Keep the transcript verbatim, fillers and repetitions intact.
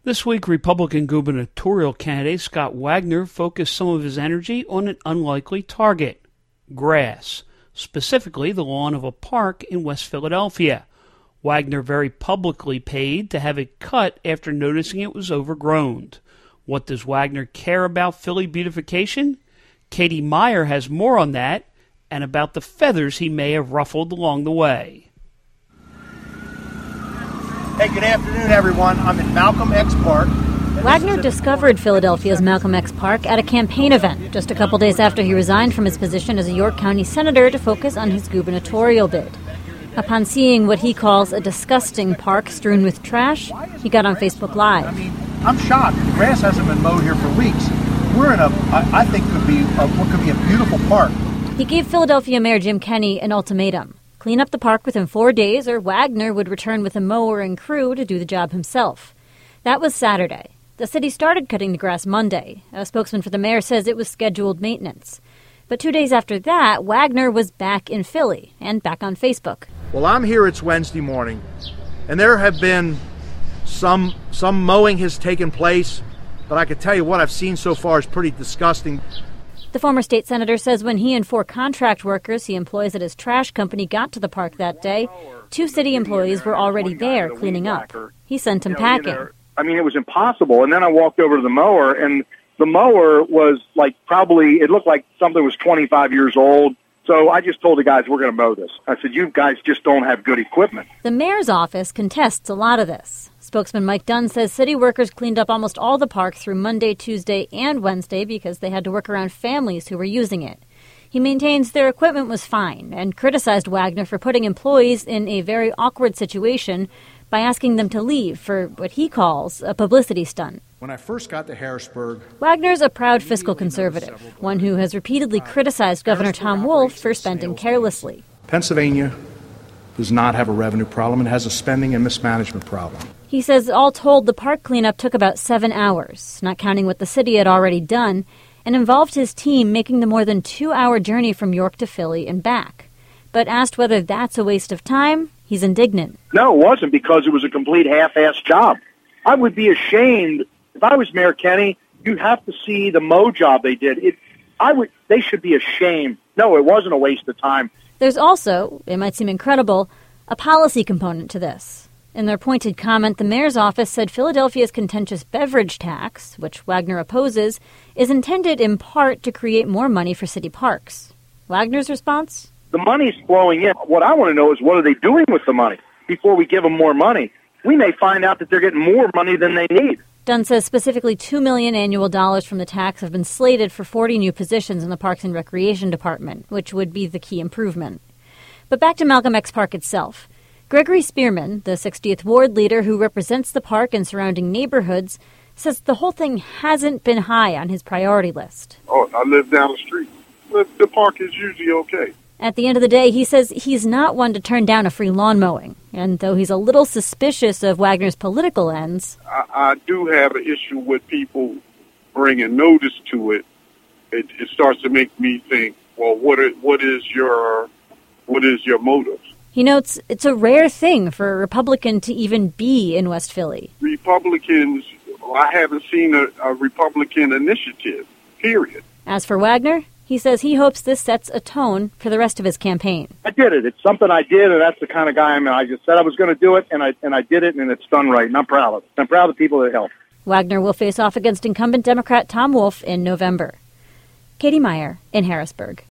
This week, Republican gubernatorial candidate Scott Wagner focused some of his energy on an unlikely target, grass, specifically the lawn of a park in West Philadelphia. Wagner very publicly paid to have it cut after noticing it was overgrown. What does Wagner care about Philly beautification? Katie Meyer has more on that and about the feathers he may have ruffled along the way. Hey, good afternoon, everyone. I'm in Malcolm X Park. Wagner discovered Philadelphia's Malcolm X Park at a campaign event just a couple days after he resigned from his position as a York County senator to focus on his gubernatorial bid. Upon seeing what he calls a disgusting park strewn with trash, he got on Facebook Live. I mean, I'm shocked. The grass hasn't been mowed here for weeks. We're in a, I, I think, could be a, what could be a beautiful park. He gave Philadelphia Mayor Jim Kenney an ultimatum. Clean up the park within four days or Wagner would return with a mower and crew to do the job himself. That was Saturday. The city started cutting the grass Monday. A spokesman for the mayor says it was scheduled maintenance. But two days after that, Wagner was back in Philly and back on Facebook. Well, I'm here. It's Wednesday morning, and there have been some some mowing has taken place, but I can tell you what I've seen so far is pretty disgusting. The former state senator says when he and four contract workers he employs at his trash company got to the park that day, two city employees were already there cleaning up. He sent them packing. I mean, it was impossible. And then I walked over to the mower, and the mower was like probably, it looked like something was twenty-five years old. So I just told the guys, we're going to mow this. I said, you guys just don't have good equipment. The mayor's office contests a lot of this. Spokesman Mike Dunn says city workers cleaned up almost all the park through Monday, Tuesday, and Wednesday because they had to work around families who were using it. He maintains their equipment was fine and criticized Wagner for putting employees in a very awkward situation by asking them to leave for what he calls a publicity stunt. When I first got to Harrisburg, Wagner's a proud fiscal conservative, one who has repeatedly criticized Governor Tom Wolf for spending carelessly. Pennsylvania does not have a revenue problem. It has a spending and mismanagement problem. He says all told, the park cleanup took about seven hours, not counting what the city had already done, and involved his team making the more than two-hour journey from York to Philly and back. But asked whether that's a waste of time, he's indignant. No, it wasn't, because it was a complete half-assed job. I would be ashamed. If I was Mayor Kenney, you'd have to see the mow job they did. It, I would. They should be ashamed. No, it wasn't a waste of time. There's also, it might seem incredible, a policy component to this. In their pointed comment, the mayor's office said Philadelphia's contentious beverage tax, which Wagner opposes, is intended in part to create more money for city parks. Wagner's response? The money's flowing in. What I want to know is, what are they doing with the money before we give them more money? We may find out that they're getting more money than they need. Dunn says specifically two million dollars annual dollars from the tax have been slated for forty new positions in the Parks and Recreation Department, which would be the key improvement. But back to Malcolm X Park itself. Gregory Spearman, the sixtieth Ward leader who represents the park and surrounding neighborhoods, says the whole thing hasn't been high on his priority list. Oh, I live down the street. The, the park is usually okay. At the end of the day, he says he's not one to turn down a free lawn mowing. And though he's a little suspicious of Wagner's political ends, I, I do have an issue with people bringing notice to it. It, it starts to make me think, well, what are, what is your what is your motive? He notes it's a rare thing for a Republican to even be in West Philly. Republicans, I haven't seen a, a Republican initiative, period. As for Wagner, he says he hopes this sets a tone for the rest of his campaign. I did it. It's something I did, and that's the kind of guy I'm. I just said I was going to do it, and I and I did it, and it's done right, and I'm proud of it. I'm proud of the people that helped. Wagner will face off against incumbent Democrat Tom Wolf in November. Katie Meyer in Harrisburg.